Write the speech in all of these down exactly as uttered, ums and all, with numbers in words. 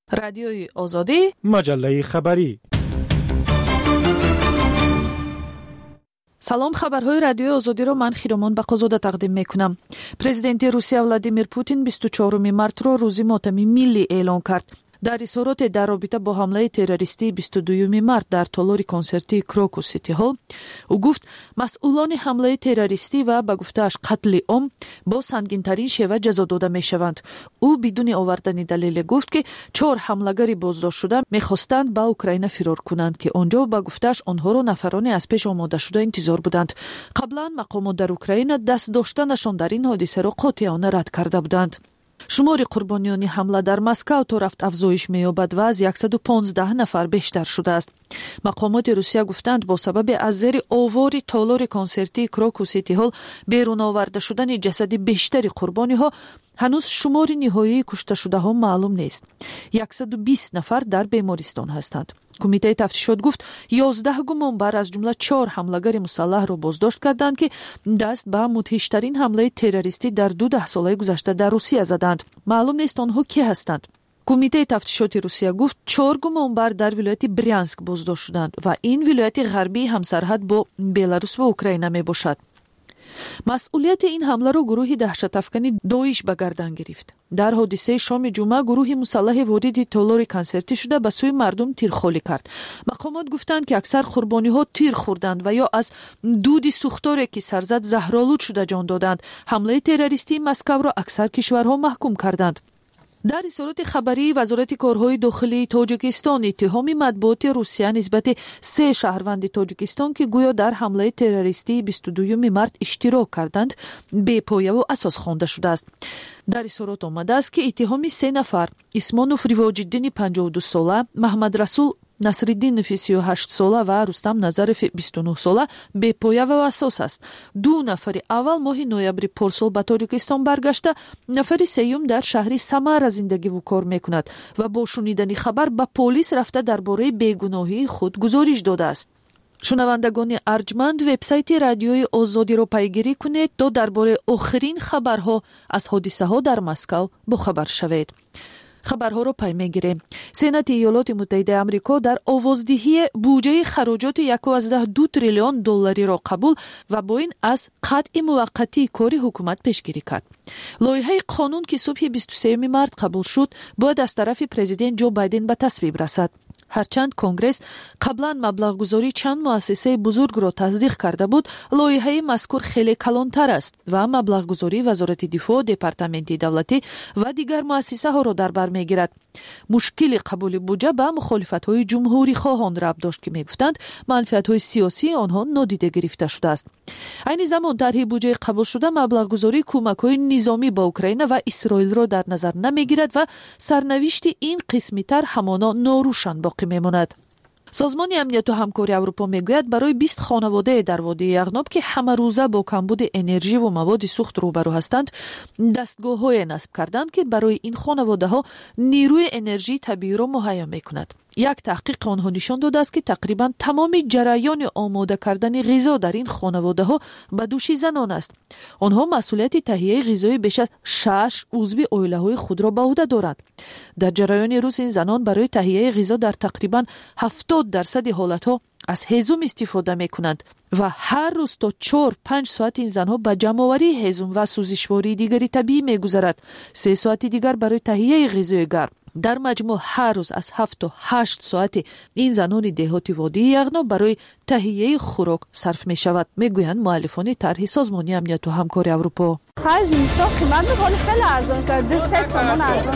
رادیوی آزادی، مجله خبری. سلام، خبرهای رادیوی آزادی رو من خیرمان بقازاده تقدیم میکنم. پرزیدنت روسیه ولادیمیر پوتین بیست و چهارم مارت رو روز ماتم ملی اعلام کرد. در اظهارات در رابطه با حمله تروریستی بیست و دوم مارت در تالار کنسرتی کروکوس سیتی هال او گفت مسئولان حمله تروریستی و به گفته‌اش قتل عام با سنگین‌ترین شیوه جزا داده می‌شوند. او بدون آوردن دلیل گفت که چهار حمله‌گر بازداشت شده می‌خواستند به اوکراین فرار کنند که آنجا به گفته‌اش آنها را نفرانی از پیش آماده شده انتظار بودند. قبلا مقامات در اوکراین دست داشتنشان در این حادثه را قاطعانه رد کرده بودند. شمار قربانیان حمله در مسکو تا رفت افزایش می‌یابد و از صد و پانزده نفر بیشتر شده است. مقامات روسیه گفتند با سبب از زیر آوار تالار کنسرتی کروکوس سیتی هال بیرون آورده شدن جسد بیشتری قربانی ها هنوز شمار نهایی کشته شده ها معلوم نیست. صد و بیست نفر در بیمارستان هستند. کمیته تفتیشات گفت یازده گمانبر از جمله چهار حمله‌گر مسلح را بازداشت کردند که دست به مدهشترین حمله تروریستی در دو ده ساله گذشته در روسیه زدند. معلوم نیست آنها کی هستند. کمیته تفتیشات روسیه گفت چهار گمانبر در ولایت برینسک بازداشت شدند و این ولایت غربی همسرحد با بلاروس و اوکراین می باشد. مسئولیت این حمله را گروه دهشت افکنی داعش به گردن گرفت. در حادثه شام جمعه گروه مسلح وارد تالار کنسرتی شده به سوی مردم تیرخواری کرد. مقامات گفتند که اکثر قربانی ها تیر خوردند و یا از دود سوختاری که سرزد زهرآلود شده جان دادند. حمله تروریستی مسکو را اکثر کشورها محکوم کردند. در اظهارات خبری وزارت کارهای داخلی تاجیکستان اتهام مطبوعات روسیه نسبت سه شهروند تاجیکستان که گویا در حمله تروریستی بیست و دوم مارت اشتراک کردند بی‌پایه و اساس خوانده شده است. در اظهارات آمده است که اتهام سه نفر اسمانوف ریواج‌الدین پنجاه و دو ساله، محمد رسول نصرالدین سی و هشت ساله و رستم نظرف بیست و نه ساله بی‌پایه و اساس است. دو نفر اول ماه نوامبر پارسال به تاجیکستان برگشته، نفر سوم در شهر سمر زندگی و کار میکند و با شنیدن خبر به پلیس رفته درباره بیگناهی خود گزارش داده است. شنوندگان ارجمند، وبسایت رادیوی آزادی را پیگیری کنید تا درباره آخرین خبرها از حادثه ها در مسکو باخبر شوید. خبرها را پی میگیریم. سنات ایالات متحده آمریکا در آوازدهی بودجه خراجات یک و دو تریلیون دلاری را قبول و با این از قطع موقتی کاری حکومت پیشگیری کرد. لایحه قانون که صبح بیست و سوم مارت قبول شد باید از طرف پرزیدنت جو بایدن به تصویب رسد. هرچند کنگرس قبلا مبلغ گذاری چند مؤسسه بزرگ را تصدیق کرده بود، لایحه مذکور خیلی کلانتر است و مبلغ گذاری وزارت دفاع، دپارتمنت دولتی و دیگر مؤسسه ها را در بر میگیرد. مشکل قبول بودجه به مخالفت های جمهوری خواهان ربط داشت که میگفتند منفعت های سیاسی آنها نادیده گرفته شده است. این زمان طرح بودجه قبول شده مبلغ گذاری کمک های نظامی با اوکراین و اسرائیل را در نظر نمیگیرد و سرنوشت این قسمی تر همانا ناروشن باقی میماند. سازمان امنیت و همکاری اروپا میگوید برای بیست خانواده در وادی یغناب که همه روزه با کمبود انرژی و مواد سوخت روبرو هستند دستگاه‌های نصب کردند که برای این خانواده ها نیروی انرژی طبیعی را مهیا میکند. یک تحقیق آنها نشان داده است که تقریبا تمام جریان آماده کردن غذا در این خانواده ها به دوش زنان است. آنها مسئولیت تهیه غذای بیش از شش عضو عائله های خود را به عهده دارند. در جریان روز این زنان برای تهیه غذا در تقریبا هفتاد درصد حالت ها از هیزم استفاده می کنند و هر روز تا چهار پنج ساعت این زنها به جمع‌آوری هیزم و سوزشواری دیگری طبیعی می گذرد. سه ساعت دیگر برای تهیه غذای گرم. در مجموع هر روز از هفت تا هشت ساعت این زنان دهاتی وادی یغناب برای تهیه خوراک صرف می شود، می گویند مؤلفان طرح سازمان امنیت و همکاری اروپا. خرج اینستا قیمت می‌کنه خیلی ارزان شده، دو سه تومان ارزان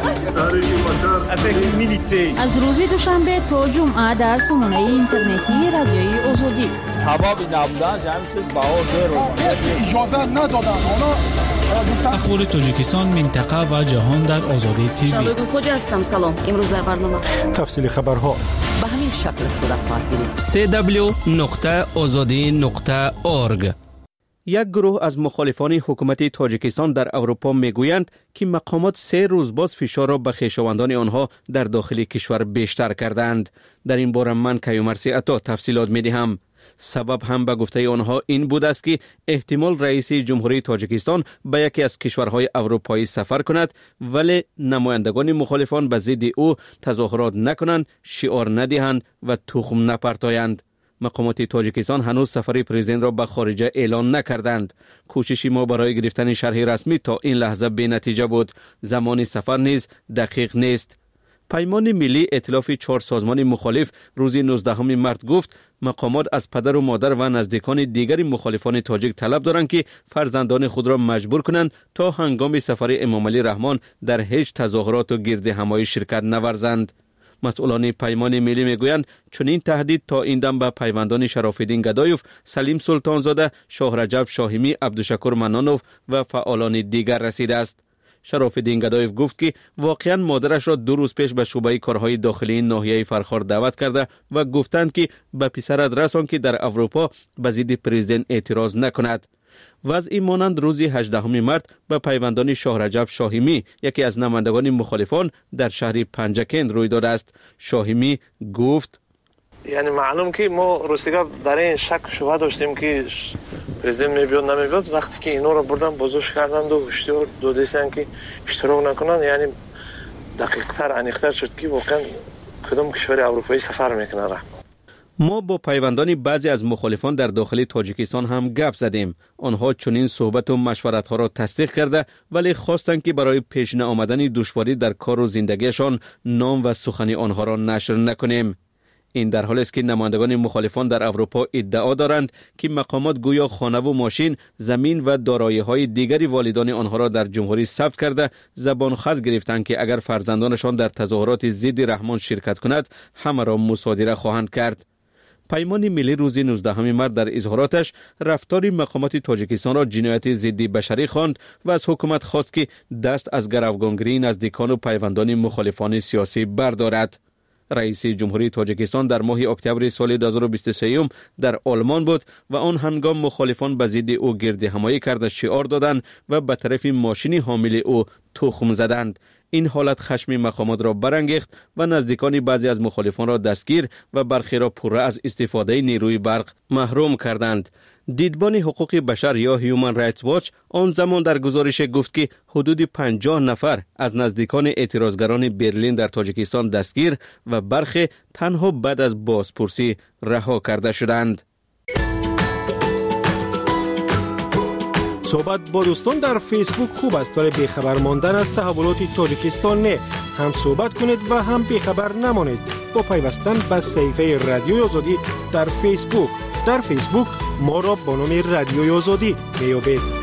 شده. از روز دوشنبه تا جمعه در سامانه اینترنتی رادیوی آزادی. سبب نبودن همین چیز بها زیرو اجازه ندادن. اخبار تاجیکستان، منطقه و جهان در آزادی تیوی. شبگون خوجه هستم. سلام. امروز در برنامه تفصیل خبرها به همین شکل صورت خواهد گرفت. دبلیو دبلیو دبلیو نقطه آزادی نقطه اورگ. یک گروه از مخالفان حکومت تاجیکستان در اروپا میگویند که مقامات سه روز باز فشار را به خویشاوندان آنها در داخل کشور بیشتر کردند. در این باره من کیومرثی عطا تفصیلات میدهم. سبب هم به گفته آنها این بود است که احتمال رئیس جمهوری تاجیکستان به یکی از کشورهای اروپایی سفر کند ولی نمایندگان مخالفان به ضد او تظاهرات نکنند، شعار ندهند و تخم نپرتایند. مقامات تاجیکستان هنوز سفر پرزیدنت را به خارجه اعلان نکردند. کوشش ما برای گرفتن شرح رسمی تا این لحظه بی نتیجه بود. زمان سفر نیز دقیق نیست. پیمان ملی ائتلاف چهار سازمان مخالف روز نوزدهم مارس گفت مقامات از پدر و مادر و نزدیکان دیگر مخالفان تاجیک طلب دارند که فرزندان خود را مجبور کنند تا هنگام سفر امام علی رحمان در هیچ تظاهرات و گرد همایی شرکت نورزند. مسئولان پیمان ملی میگویند چنین تهدید تا این دم به پیوندان شراف‌الدین گدایف، سلیم سلطانزاده، شاه رجب شاهمی، عبدالشکور منانوف و فعالان دیگر رسیده است. شراف‌الدین گدایف گفت که واقعا مادرش را دو روز پیش به شعبه کارهای داخلی ناحیه فرخار دعوت کرده و گفتند که به پسرت رسان که در اروپا به ضد پرزیدنت اعتراض نکند. وضعی مانند روز هجدهم مارس به پیوندان شاه رجب شاهمی، یکی از نمایندگان مخالفان، در شهر پنجکند روی داده است. شاهمی گفت یعنی معلوم که ما روسیگا در این شک شبه داشتیم که پرزیدنت میبیاد نمیبیاد. وقتی که اینا رو بردن بازوش کردند و هشدار دادن که اشتراک نکنند، یعنی دقیق تر انیختر شد که واقعا کدام کشور اروپایی سفر میکنه. ما با پیوندان بعضی از مخالفان در داخل تاجیکستان هم گپ زدیم. آنها چنین صحبت و مشورت ها را تصدیق کرده ولی خواستند که برای پیش نیامدن دشواری در کار و زندگیشان نام و سخن آنها را نشر نکنیم. این در حالی است که نمایندگان مخالفان در اروپا ادعا دارند که مقامات گویا خانه و ماشین، زمین و دارایی‌های دیگری والدان آنها را در جمهوری ثبت کرده زبان خط گرفتند که اگر فرزندانشان در تظاهرات ضد رحمان شرکت کند همه را مصادره خواهند کرد. پیمان ملی روز نوزدهم مارس در اظهاراتش رفتار مقامات تاجیکستان را جنایت ضد بشری خواند و از حکومت خواست که دست از گروگانگیری نزدیکان و پیوندان مخالفان سیاسی بردارد. رئیس جمهوری تاجیکستان در ماه اکتبر سال دو هزار و بیست و سه در آلمان بود و آن هنگام مخالفان به ضد او گرد همایی کرده شعار دادند و به طرف ماشین حامل او تخم زدند. این حالت خشم مقامات را برانگیخت و نزدیکان بعضی از مخالفان را دستگیر و برخی را پره از استفاده نیروی برق محروم کردند. دیدبان حقوق بشر یا هیومن رایتس واچ آن زمان در گزارش گفت که حدود پنجاه نفر از نزدیکان اعتراضگران برلین در تاجیکستان دستگیر و برخی تنها بعد از بازپرسی رها کرده شدند. صحبت با دوستان در فیسبوک خوب است ولی بیخبر ماندن از تحولات تاجیکستان نه. هم صحبت کنید و هم بیخبر نمانید با پیوستن به صفحه رادیوی آزادی در فیسبوک. در فیسبوک ما را با نام رادیوی آزادی میابید.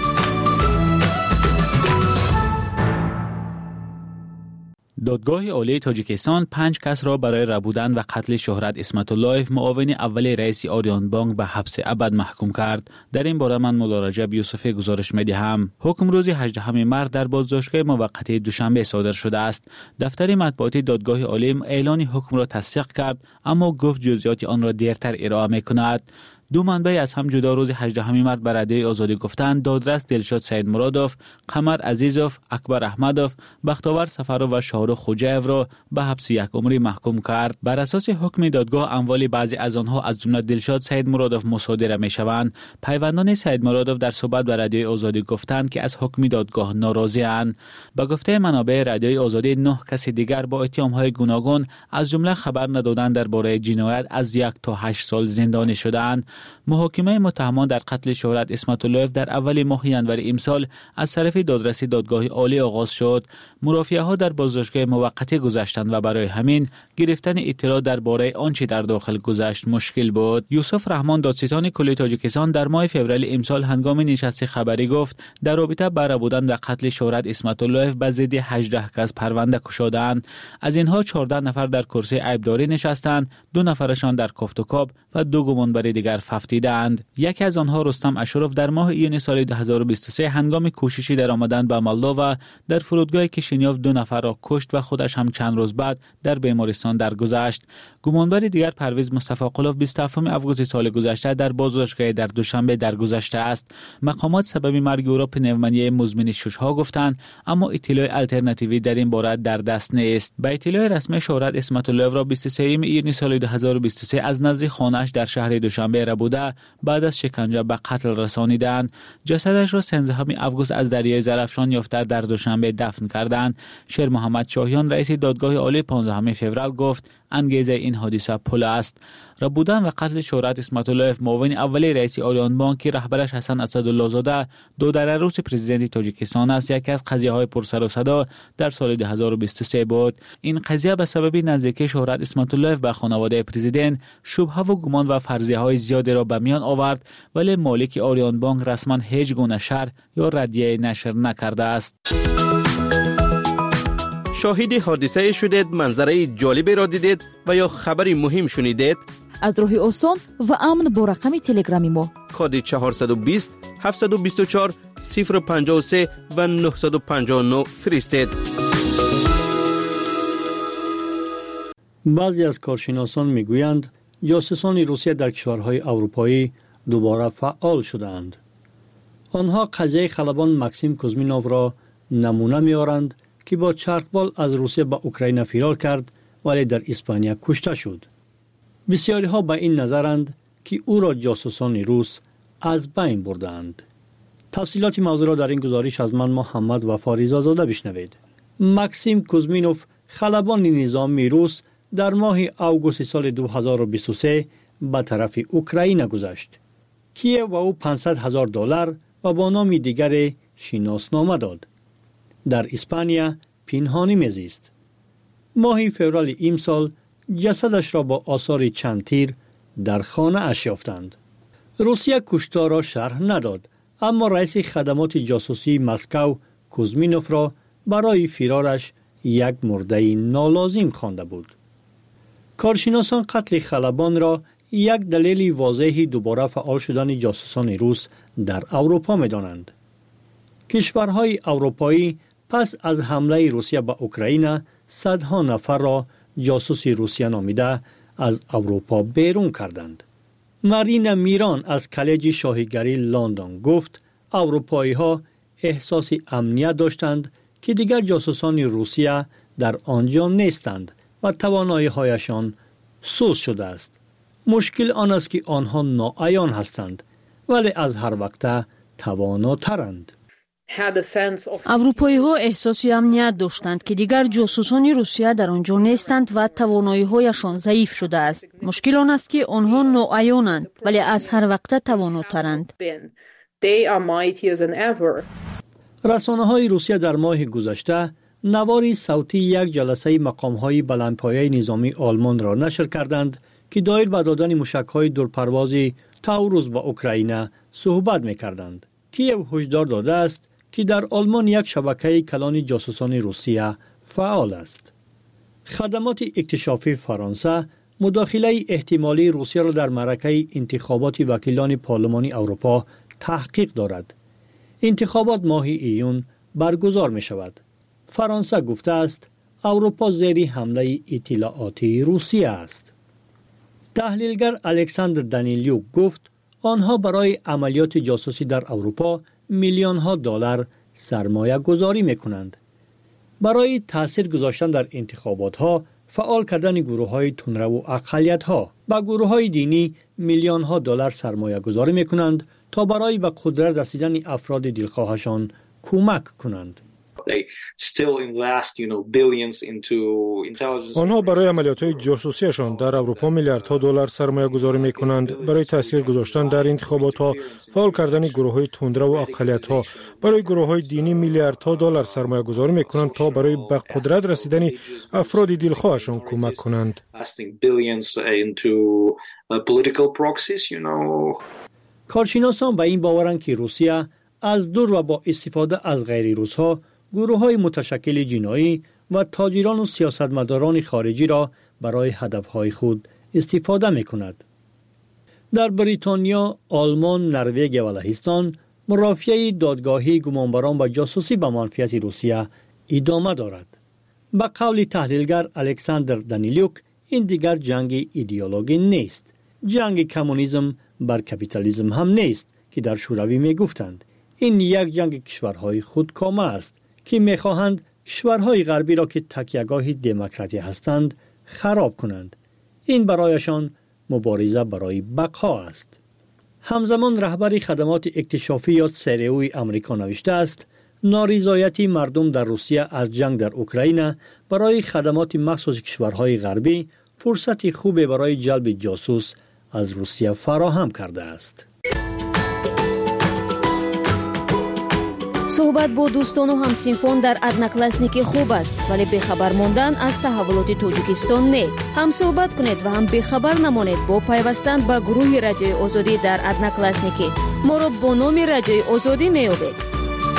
دادگاه عالی تاجیکستان پنج کس را برای ربودن و قتل شهرت اسمت اللهیف معاون اول رئیس آریان بانک به حبس ابد محکوم کرد. در این باره من مولا رجب یوسفی گزارش می‌دهم. حکم روز هجدهم مارس در بازداشتگاه موقتی دوشنبه صادر شده است. دفتر مطبوعاتی دادگاه عالی اعلان حکم را تصدیق کرد اما گفت جزئیات آن را دیرتر ارائه می‌کند. دو منبع از هم جدا روز هجدهم مارس به رادیوی آزادی گفتند دادرس دلشاد سید مرادوف، قمر عزیزوف، اکبر احمدوف، بختاور سفرو و شاهرخ خوجایف را به حبس یک عمری محکوم کرد. بر اساس حکم دادگاه اموال بعضی از آنها از جمله دلشاد سید مرادوف مصادره می‌شوند. پیوندان سید مرادوف در صحبت به رادیوی آزادی گفتند که از حکم دادگاه ناراضی‌اند. به گفته منابع رادیوی آزادی نه کس دیگر با اتهام‌های گوناگون از جمله خبر ندادن درباره جنایت از یک تا هشت سال زندانی شدند. محاکمه متهمان در قتل شهرت اسمت اللهیف در اول ماه ژانویه امسال از طرف دادرس دادگاه عالی آغاز شد. مرافعه‌ها در بازداشتگاه موقتی گذشتند و برای همین گرفتن اطلاع درباره آنچه در داخل گذشت مشکل بود. یوسف رحمان دادستان کلی تاجیکستان در ماه فوریه امسال هنگام نشست خبری گفت در رابطه با ربودن و قتل شهرت اسمت اللهیف به ضد هجده کس پرونده گشودند. از اینها چهارده نفر در کرسی عیبداری نشستند، دو نفرشان در کافت و کاب و دو گمانبر دیگر ففتیدند. یکی از آنها رستم اشرف در ماه ایون سال دو هزار و بیست و سه هنگام کوششی در آمدن به مالدووا در فرودگاه کشینیوف دو نفر را کشت و خودش هم چند روز بعد در بیمارستان درگذشت. گمانبر دیگر پرویز مصطفی قلوف بیست و هفتم آگوست سال گذشته در بازداشتگاه در دوشنبه درگذشته است. مقامات سبب مرگ او را پنومونی مزمن ششها گفتند اما اطلاع الटरनेटिوی در این باره در دست نیست. به اطلاع رسمی شهرت اسمت اللهیف را بیست و سوم ایون سال دو هزار و بیست و سه از نزد خانه‌اش در شهر دوشنبه بوده بعد از شکنجه به قتل رسانیدند. جسدش را سیزدهم آگوست از دریای زرافشان یافته در دوشنبه دفن کردند. شیر محمد شاهیان رئیس دادگاه عالی پانزدهم فوریه گفت انگیزه این حادثه پول است. ربودن و قتل شهرت اسمت‌اللهیف معاون اول رئیس آریان بانک که رهبرش حسن اسدالله زاده دو در روز پرزیدنت تاجیکستان است یکی از قضیه های پرسر و صدا در سال دو هزار و بیست و سه بود. این قضیه به سبب نزدیکی شهرت اسمت‌اللهیف به خانواده پرزیدنت شبهه و گمان و فرضیه های زیادی را به میان آورد ولی مالک آریان بانک رسما هیچ گونه شرح یا ردیه نشر نکرده است. شاهد حادثه شدید، منظره جالبی را دیدید و یا خبری مهم شنیدید؟ از راه آسان و امن با رقم تلگرامی ما کد چهارصد و بیست هفتصد و بیست و چهار صفر پنجاه و سه و نهصد و پنجاه و نه فرستید. بعضی از کارشناسان میگویند جاسوسان روسیه در کشورهای اروپایی دوباره فعال شدند. آنها قضیه خلبان مکسیم کوزمینوف را نمونه می‌آورند که با چرخبال از روسیه به اوکراین فرار کرد ولی در اسپانیا کشته شد. بسیاری ها به این نظرند که او را جاسوسان روس از بین بردند. تفصیلات موضوع را در این گزارش از من محمد وفا رضازاده بشنوید. مکسیم کوزمینوف خلبان نظام روس در ماه آگوست سال دو هزار و بیست و سه به طرف اوکراین گذشت. کیف و او پانصد هزار دلار و با نام دیگر شناسنامه داد. در اسپانیا پنهانی میزیست. ماه فوریه امسال جسدش را با آثار چند تیر در خانه اش یافتند. روسیه کشتار را شرح نداد، اما رئیس خدمات جاسوسی مسکو کوزمینوف را برای فرارش یک مرده نالازم خوانده بود. کارشناسان قتل خلبان را یک دلیل واضح دوباره فعال شدن جاسوسان روس در اروپا می‌دانند. کشورهای اروپایی پس از حمله روسیه به اوکراین صدها نفر را جاسوس روسیه نامیده از اروپا بیرون کردند. مارینا میران از کالج شاهیگری لندن گفت اروپایی ها احساس امنیت داشتند که دیگر جاسوسان روسیه در آنجا نیستند و توانایی هایشان سوس شده است. مشکل آن است که آنها ناعیان هستند ولی از هر وقت تواناترند. اروپایی ها احساسی امنیت داشتند که دیگر جاسوسان روسیه در آنجا نیستند و توانایی هایشان ضعیف شده است. مشکل آن است که آنها ناعیانند ولی از هر وقت تواناترند. رسانه های روسیه در ماه گذشته نواری صوتی یک جلسه مقام های بلندپایه نظامی آلمان را نشر کردند که دایر به دادن موشک های دورپروازی تاوروس به اوکراین صحبت می‌کردند. کیف هشدار داده است که در آلمان یک شبکه کلان جاسوسان روسیه فعال است. خدمات اکتشافی فرانسه مداخله احتمالی روسیه را در معرکه انتخابات وکیلان پارلمانی اروپا تحقیق دارد. انتخابات ماه ایون برگزار می شود. فرانسه گفته است اروپا زیر حمله اطلاعاتی روسیه است. تحلیلگر الکساندر دانیلیوک گفت آنها برای عملیات جاسوسی در اروپا میلیون ها دلار سرمایه گذاری می کنند. برای تاثیر گذاشتن در انتخابات ها، فعال کردن گروه های تندرو و اقلیت ها با گروه های دینی میلیون ها دلار سرمایه گذاری می کنند تا برای به قدرت رسیدن افراد دلخواهشان کمک کنند. آنها برای عملیات‌های جاسوسیشان در اروپا میلیاردها دلار سرمایه گذاری می کنند. برای تاثیر گذاشتن در انتخابات ها، فعال کردن گروه های تندرو و اقلیت ها برای گروه های دینی میلیاردها دلار سرمایه گذاری می کنند تا برای به قدرت رسیدن افراد دلخواهشان کمک کنند. کارشناسان به این باورند که روسیه از دور و با استفاده از غیر روس‌ها گروه های متشکل جنایی و تاجران و سیاستمداران خارجی را برای هدفهای خود استفاده می کند. در بریتانیا، آلمان، نروژ و لهستان مرافعه دادگاهی گمانبران و جاسوسی به منفعت روسیه ادامه دارد. به قول تحلیلگر الکساندر دانیلیوک این دیگر جنگ ایدئولوژی نیست. جنگ کمونیسم بر کپیتالیسم هم نیست که در شوروی می گفتند. این یک جنگ کشورهای خودکامه است که می‌خواهند کشورهای غربی را که تکیهگاه دموکراسی هستند خراب کنند. این برایشان مبارزه برای بقا است. همزمان رهبر خدمات اکتشافی یا سریوی آمریکا نوشته است نارضایتی مردم در روسیه از جنگ در اوکراین برای خدمات مخصوص کشورهای غربی فرصتی خوب برای جلب جاسوس از روسیه فراهم کرده است. صحبت با دوستان و همسینفون در ادناکلاسنیک خوب است، ولی بخبر موندن از تحولات تاجیکستان نه. هم صحبت کنید و هم بخبر نمانید با پیوستن به گروه رادیوی آزادی در ادناکلاسنیک. ما را با نام رادیوی آزادی میابید.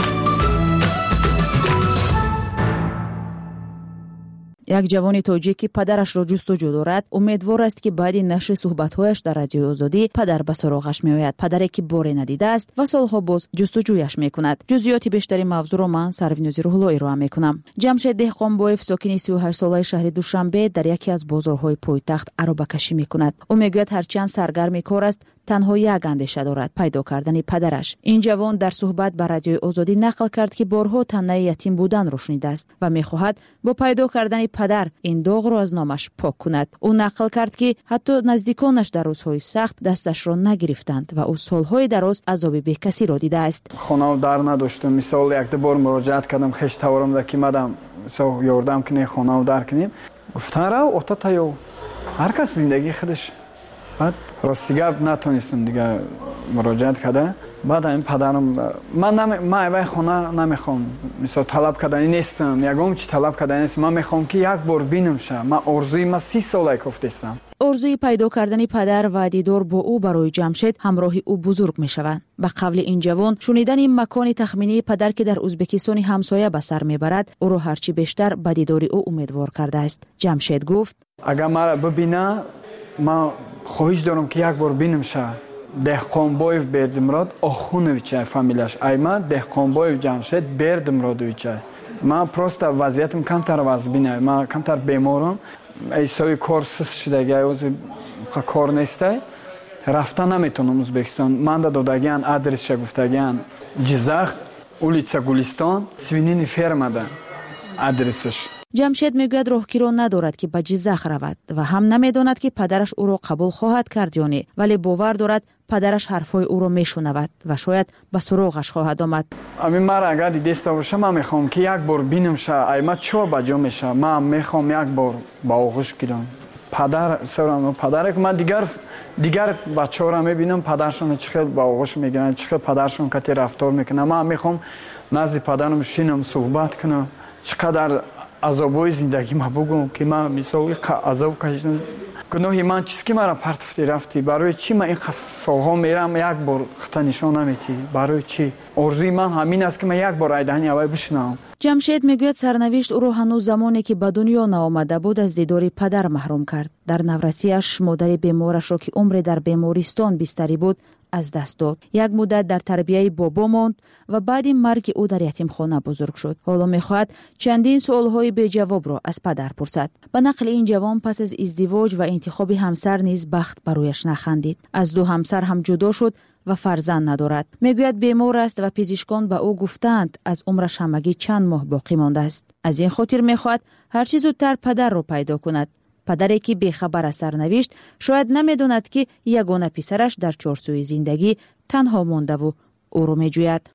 یک جوان تاجیکی پدرش را جستجو دارد. امیدوار است که بعد نشر صحبت‌هایش در رادیوی آزادی پدر به سراغش میآید. پدری که باری ندیده است و سالها باز جستجویش میکند. جزئیات بیشتری موضوع را من سروینوزی روح‌الله ارائه میکنم. جمشید دهقانبایف ساکن سی و هشت ساله شهر دوشنبه در یکی از بازارهای پایتخت عربه کشی میکند. او میگوید هرچند سرگرم کار است تنها یک اندیشه دارد، پیدا کردن پدرش. این جوان در صحبت با رادیوی آزادی نقل کرد که بارها طعنه یتیم بودن را شنیده است و میخواهد با پیدا کردن پدر این داغ را از نامش پاک کند. او نقل کرد که حتی نزدیکانش در روزهای سخت دستش را نگرفتند و او سالهای دراز عذاب بیکسی را دیده است. خانه در نداشتم. مثال یک بار مراجعت کردم خشتورم در که مدام مثلا یاردم کنه خانه در کنیم. گفتن را اوتا تایو هر کس زندگی خودش. بعد راستی گپ نتونستم دیگه مراجعت کرده. بعد این پدرم من نمی من اوای خونه نمیخوام مثلا طلب کردن نیستم. یگام چی طلب کردن نیست. من میخوام که یک بار ببینم شه. من ارزوی ما سی ساله گفتم. ارزوی پیدا کردن پدر و دیدار با او برای جمشید همراه او بزرگ می شود. به قول این جوان شنیدن این مکان تخمینی پدر که در ازبکستان همسایه به سر میبرد او را هرچی بیشتر به دیدار او امیدوار کرده است. جمشید گفت اگر مرا ببینه من خواهش دارم که یک بار ببینم شه. دهقانبایف بردمراد آخونویچ فامیلش. ایما دهقانبایف جمشید بردمرادویچ. من پروست وضعیتم کمتر واز بینم. من کمتر بیمارم. ایسای کار سست شده از کار نیسته. رفتن نمیتونم ازبکستان. من دادگیان آدرسش گفتگیان جزاخ اولیچا گلستان سوینین فرما ده آدرسش. جمشید میگوید راهگیر ندارد که به جزاخ رود و هم نمیداند که پدرش او را قبول خواهد کرد یا نه، ولی باور دارد پدرش حرفای او را میشنود و شاید به سراغش خواهد آمد. امین مرا اگر دیسته باشه من میخوام که یک بار ببینم شه. ایما چه بجا میشه. من میخوام یک بار با آغوش گیرم. پدر سرم پدر که من دیگر دیگر بچه‌ها را میبینم پدرشون چقدر با آغوش میگیرن، چقدر پدرشون کتی رفتار میکنه. من میخوام نزد پدرم شینم صحبت کنم. چقدر عذابای زندگی ما بگم که من مثلا عذاب کشیدم. گناهی من چیزی که مرا پرتفتی رفتی برای چی من این سالها میرم یک بار خطا نشان نمیتی؟ برای چی؟ ارزوی من همین است که من یک بار ایدهنی اوای بشنوم. جمشید میگوید سرنوشت او را هنوز زمانی که به دنیا نآمده بود از دیدار پدر محروم کرد. در نورسیش مادر بیمارش را که عمری در بیمارستان بستری بود از دست داد. یک مدت در تربیه بابا ماند و بعد این مرگ او در یتیمخانه بزرگ شد. حالا میخواهد چندین سوالهای بی جواب را از پدر پرسد. به نقل این جوان پس از ازدواج و انتخاب همسر نیز بخت برایش نخندید. از دو همسر هم جدا شد و فرزند ندارد. میگوید بیمار است و پزشکان به او گفتند از عمرش همگی چند ماه باقی مانده است. از این خاطر میخواهد هر چیز زودتر پدر را پیدا کند. پدری که بیخبر از سرنوشت شاید نمیداند که یگانه پسرش در چارچوب زندگی تنها مانده و او را میجوید.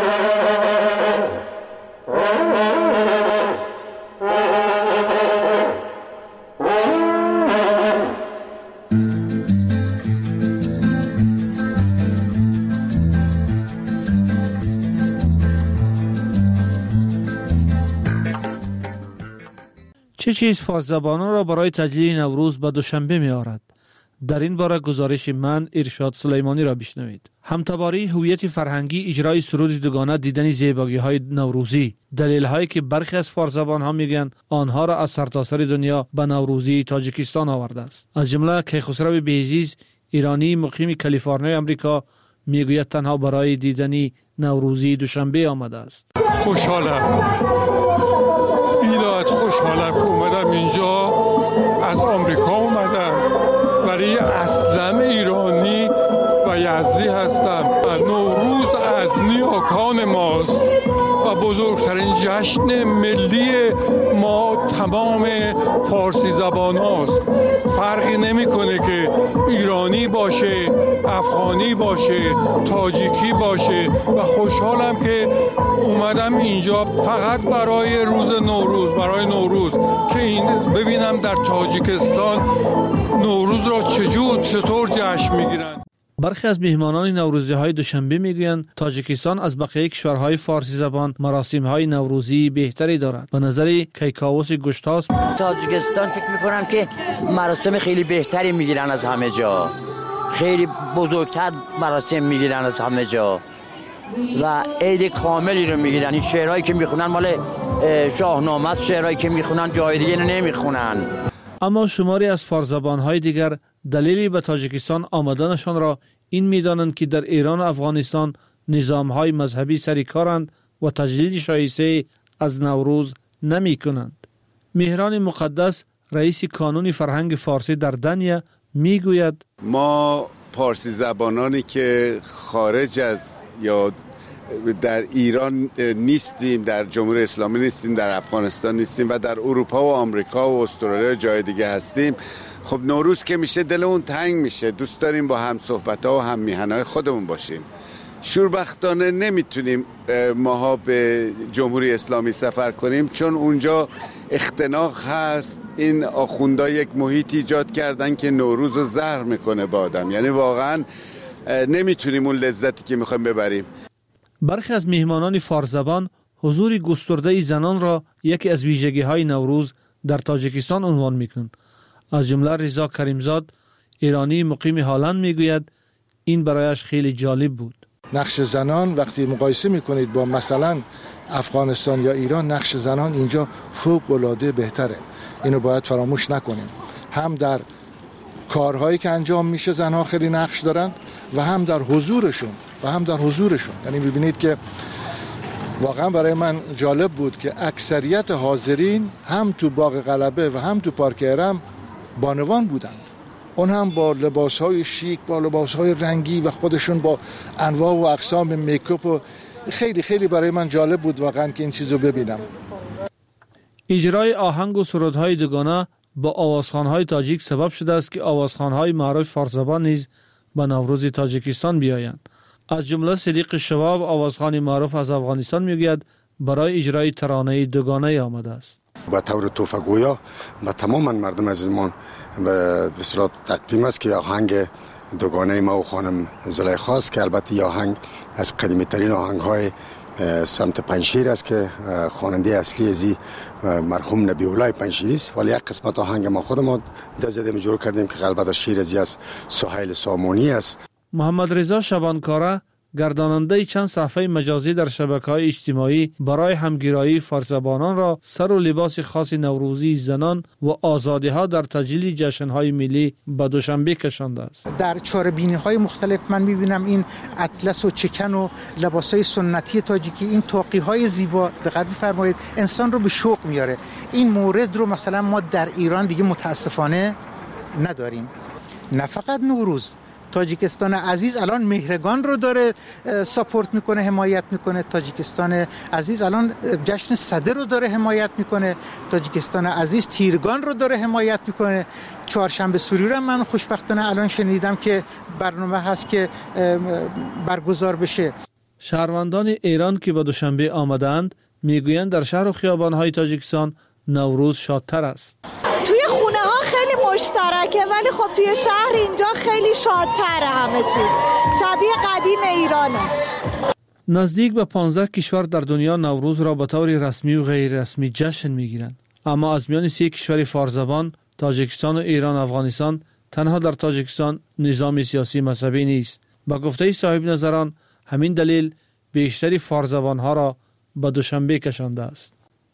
چه چیز فارس‌زبانان را برای تجلیل نوروز به دوشنبه می آورد؟ در این باره گزارش من ارشاد سلیمانی را بشنوید. همتباری هویت فرهنگی، اجرای سرود دوگانه، دیدن زیبایی‌های نوروزی. دلیل‌هایی که برخی از فارس‌زبان‌ها میگن آنها را از سرتاسر دنیا به نوروزی تاجیکستان آورده است. از جمله کیخسرو بهزیز ایرانی مقیم کالیفرنیا آمریکا میگوید تنها برای دیدن نوروزی دوشنبه آمده است. خوشحالم. بی‌نهایت خوشحالم که اومدم اینجا. از آمریکا اومدم ولی اصلا ایرانی و یزدی هستم. نوروز از نیاکان ماست و بزرگترین جشن ملی ما تمام فارسی زبان هاست. فرقی نمیکنه که ایرانی باشه، افغانی باشه، تاجیکی باشه و خوشحالم که اومدم اینجا فقط برای روز نوروز، برای نوروز که این ببینم در تاجیکستان نوروز را چجور چطور جشن میگیرن. برخی از میهمانان نوروزی های دوشنبه میگویند تاجیکستان از بقیه کشورهای فارسی زبان مراسم های نوروزی بهتری دارد. به نظر کیکاووس گشتاس، تاجیکستان فکر میکنم که مراسم خیلی بهتری میگیرن از همه جا، خیلی بزرگتر مراسم میگیرن از همه جا و عید کاملی رو میگیرن. این شعرهایی که میخونن مال شاهنامه است، شعرهایی که میخونن جای دیگه نمیخونن. اما شماری از فارزبان‌های دیگر دلیلی به تاجیکستان آمدنشان را این می‌دانند که در ایران و افغانستان نظام‌های مذهبی سرکارند و تجلیل شایسته از نوروز نمی‌کنند. مهران مقدس رئیس کانون فرهنگ فارسی در دنیا می‌گوید ما پارسی زبانانی که خارج از یا در ایران نیستیم، در جمهوری اسلامی نیستیم، در افغانستان نیستیم و در اروپا و آمریکا و استرالیا و جای دیگه هستیم، خب نوروز که میشه دلمون تنگ میشه، دوست داریم با هم صحبت‌ها و هم میهن‌های خودمون باشیم. شوربختانه نمیتونیم ماها به جمهوری اسلامی سفر کنیم چون اونجا اختناق هست. این آخوندا یک محیط ایجاد کردن که نوروز رو زهر میکنه با آدم، یعنی واقعا نمیتونیم اون لذتی که میخوایم ببریم. برخی از میهمانان فارزبان حضور گسترده زنان را یکی از ویژگی‌های نوروز در تاجیکستان عنوان می‌کنند. از جمله رضا کریمزاد، ایرانی مقیم هلند، میگوید این برایش خیلی جالب بود. نقش زنان وقتی مقایسه میکنید با مثلا افغانستان یا ایران، نقش زنان اینجا فوق‌العاده بهتره. اینو باید فراموش نکنیم. هم در کارهایی که انجام میشه زنها خیلی نقش دارند و هم در حضورشون و هم در حضورشون. یعنی ببینید که واقعا برای من جالب بود که اکثریت حاضرین هم تو باغ غلبه و هم تو پارک ارم بانوان بودند. اون هم با لباسهای شیک، با لباسهای رنگی و خودشون با انواع و اقسام میکاپ و خیلی خیلی برای من جالب بود واقعا که این چیزو ببینم. اجرای آهنگ و سرودهای دوگانه با آوازخوان‌های تاجیک سبب شده است که آوازخوان‌های معروف فارس‌زبان نیز به نوروز تاجیکستان بیایند. از جمله صدیق شواب، آوازخوان معروف از افغانستان، میگوید برای اجرای ترانه دوگانه آمده است. به طور توفه‌گویا به تمام مردم عزیزمان به اصطلاح تقدیم است که آهنگ دوگانه ما و خانم زلیخا است که البته آهنگ از قدیمی ترین آهنگ های سمت پنجشیر است که خواننده اصلی ازی مرحوم نبی الله پنجشیری است، ولی یک قسمت آهنگ ما خود ما دزدیم جور کردیم که البته شیر ازی از سهیل سامونی است. محمد رضا شبانکاره، گرداننده چند صفحه مجازی در شبکه‌های اجتماعی، برای همگرایی فارس‌زبانان را سر و لباس خاص نوروزی زنان و آزادی‌ها در تجلیل جشن‌های ملی به دوشنبه کشانده است. در چاره‌بینی‌های مختلف من می‌بینم این اطلس و چکن و لباس‌های سنتی تاجیکی، این توقی‌های زیبا، دقت بفرمایید، انسان رو به شوق میاره. این مورد رو مثلا ما در ایران دیگه متاسفانه نداریم. نه فقط نوروز، تاجیکستان عزیز الان مهرگان رو داره ساپورت میکنه، حمایت میکنه. تاجیکستان عزیز الان جشن صدر رو داره حمایت میکنه. تاجیکستان عزیز تیرگان رو داره حمایت میکنه. چهارشنبه سوری رو من خوشبختانه الان شنیدم که برنامه هست که برگزار بشه. شهروندان ایران که به دوشنبه آمدند میگویند در شهر و خیابان‌های تاجیکستان نوروز شادتر است. توی خونه ها خیلی مشترکه ولی خب توی شهر اینجا خیلی شادتره، همه چیز شبیه قدیم ایرانه. نزدیک به پانزده کشور در دنیا نوروز را به طور رسمی و غیر رسمی جشن میگیرند، اما از میان سه کشور فارزبان تاجیکستان و ایران و افغانستان تنها در تاجیکستان نظام سیاسی مذهبی نیست. با گفته صاحب نظران همین دلیل بیشتری فارزبان ها را به دوشنبه کشانده است.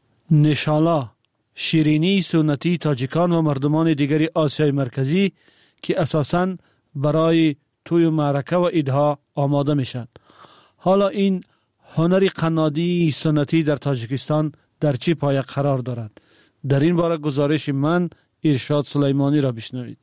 نشالا، شیرینی سنتی تاجیکان و مردمان دیگری آسیای مرکزی که اساساً برای توی معرکه و عیدها آماده میشن. حالا این هنری قنادی سنتی در تاجیکستان در چه پایه قرار دارد؟ در این باره گزارش من ارشاد سلیمانی را بشنوید.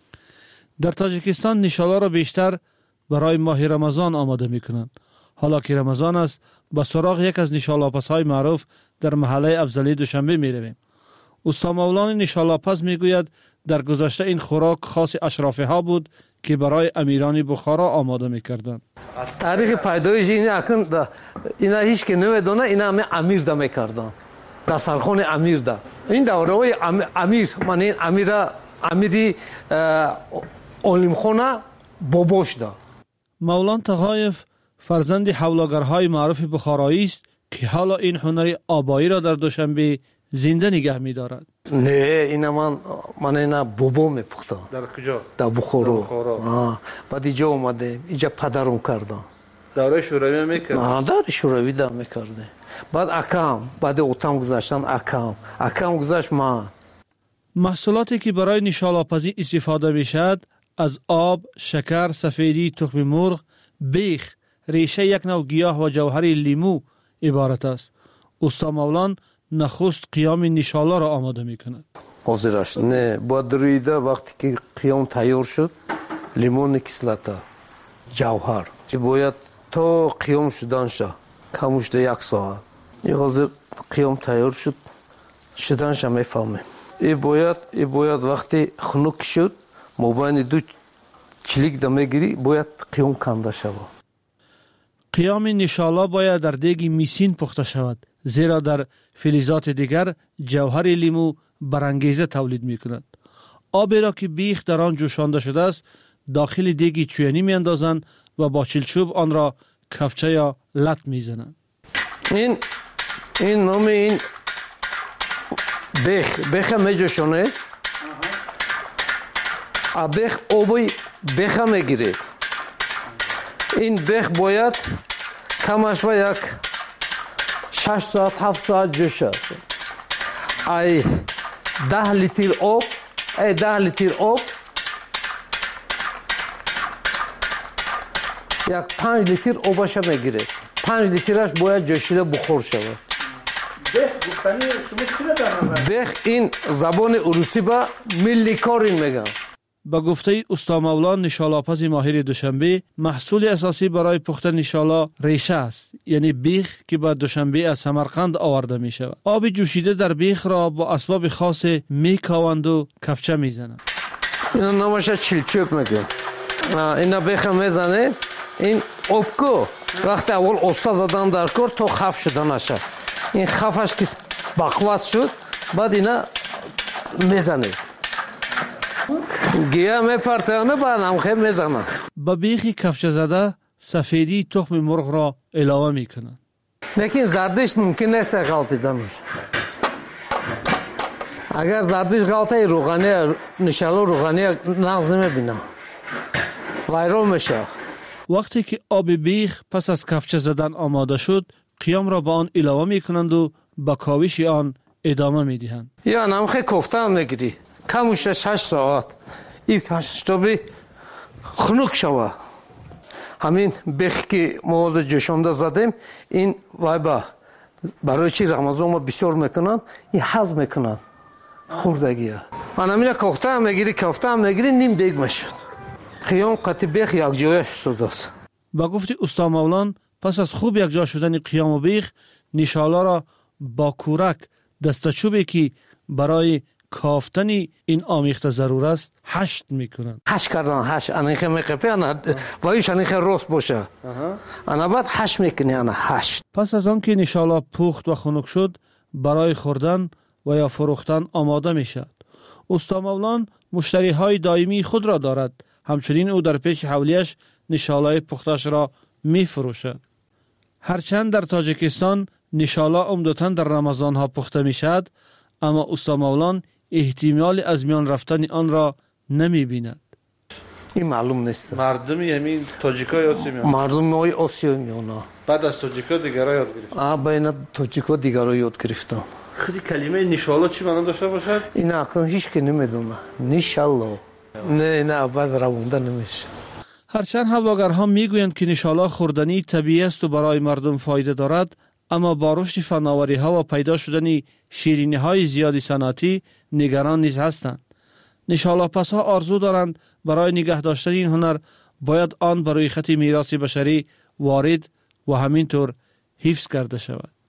در تاجیکستان نشالا را بیشتر برای ماه رمضان آماده میکنند. حالا که رمضان است، با سراغ یک از نشالاپس های معروف در محله افضلی دوشنبه می رویم. استا مولان نشالاپز میگوید در گذشته این خوراک خاص اشرافی ها بود که برای امیران بخارا آماده میکردند. تاریخ پیدایش این اکن اینا هیچ که نمیدونه، اینا همه امیر دا میکردن، دسترخوان امیر دا. این دوره های امیر، من این امیر امیری علم خونه باباش دا. مولان تقایف فرزند حولاگرهای معروف بخارایی است که حالا این هنر آبایی را در دوشنبه زنده نگه می دارد. نه اینا من من اینا بابا میپختم. در کجا؟ در بخارا. آه. بعد اینجا اومده، اینجا پدرم کردن. دوره شوروی میکرد؟ آه دوره شوروی دا میکرده. بعد اکام، بعد اوتام گذاشتن اکام. اکام گذاشت ما. محصولاتی که برای نشالاپزی استفاده میشد از آب، شکر، سفیدی، تخم مرغ، بیخ، ریشه یک نوع گیاه و جوهر لیمو عبارت است. استا مولان نخست قیام نشالا را آماده می کند. حاضرش نه با دریده وقتی که قیام تیار شد لیمون کسلتا جوهر که باید تا قیام شدن شد کموش ده یک ساعت. این حاضر قیام تیار شد شدن شد میفهمه. این باید این باید وقتی خنک شد مبین دو چلیک دمه گیری باید قیام کنده شد. قیام نشالا باید در دیگ میسین پخته شود، زیرا در فلزات دیگر جوهر لیمو برانگیزه تولید می کند. آبی را که بیخ در آن جوشانده شده است داخل دیگی چوینی می اندازند و با چلچوب آن را کفچه یا لط می زنند. این این نام این بیخ بیخ می جوشانه بیخ آبی بیخ می گیرید. این بیخ باید کمش با یک شش ساعت هفت ساعت جوشد. ای ده لیتر آب ای ده لیتر آب یک پنج لیتر آبش میگیره. پنج لیترش باید جوشیده بخور شود. بیخ گفتنی شما چی را در نظر؟ بیخ این زبان روسی با ملی کارین میگن. با گفته استا مولان نشالاپز ماهر دوشنبه محصول اساسی برای پختن نشالا ریشه است، یعنی بیخ که با دوشنبه از سمرقند آورده می شود. آب جوشیده در بیخ را با اسباب خاص می کاوند و کفچه می زنند. اینا نامش چلچوب میگن. اینا بیخ میزنه این آبکو وقتی اول اوستا زدن در کار تا خف شده نشه. این خفش که بقوت شد بعد اینا میزنه. گیاه میپرتانه با نمخه میزنه. با بیخی کفچه زده سفیدی تخم مرغ را علاوه میکنند. لیکن زردش ممکن نیست غلطی دانش. اگر زردش غلطه روغنی نشالو روغنی نقض نمیبینم. ویران میشه. وقتی که آب بیخ پس از کفچه زدن آماده شد قیام را با آن علاوه میکنند و با کاوش آن ادامه میدهند. یا نمخه کوفته هم میگیری. کموش شش ساعت این کشش تا بی خنک شوه. همین بیخ که مواد جوشانده زدیم این وایبا برای چی رمضان ما بسیار میکنن این حض میکنن خوردگی ها. من همین کوفته هم میگیری کوفته هم میگیری نیم دیگ میشد. قیام قطع بیخ یک جایش شده است. با گفتی استا مولان پس از خوب یک جا شدن قیام و بیخ نشالا را با کورک دستچوبی که برای کافتن این آمیخته ضرور است هشت میکنند. هشت کردن هشت انیخه میقپی انا وایش انیخه راست باشه. انا بعد هشت میکنی انا هشت. پس از آن که نشالا پخت و خنک شد برای خوردن و یا فروختن آماده میشد. استا مولان مشتری های دائمی خود را دارد. همچنین او در پیش حولیش نشالای پختش را میفروشد. هرچند در تاجیکستان نشالا عمدتاً در رمضان ها پخته میشد، اما استا مولان احتمال از میان رفتن آن را نمی بیند. این معلوم نیست. مردمی همین تاجیکای آسیا میان. مردم های آسیا میان. بعد از تاجیکا دیگرها یاد گرفتم. آه بین تاجیکا دیگرها یاد گرفتم. خیلی کلمه نشالا چی معنی داشته باشد؟ این اصلا هیچ که نمیدونه. نشالا. نه نه باز روونده نمیشه. هرچند حواگرها میگویند که نشالا خوردنی طبیعی است و برای مردم فایده دارد، اما با رشد فناوری ها و پیدا شدن شیرینی های زیادی صنعتی نگران نیز هستند. نشالاپز ها آرزو دارند برای نگه داشتن این هنر باید آن بر روی خط میراث بشری وارد و همینطور حفظ کرده شود.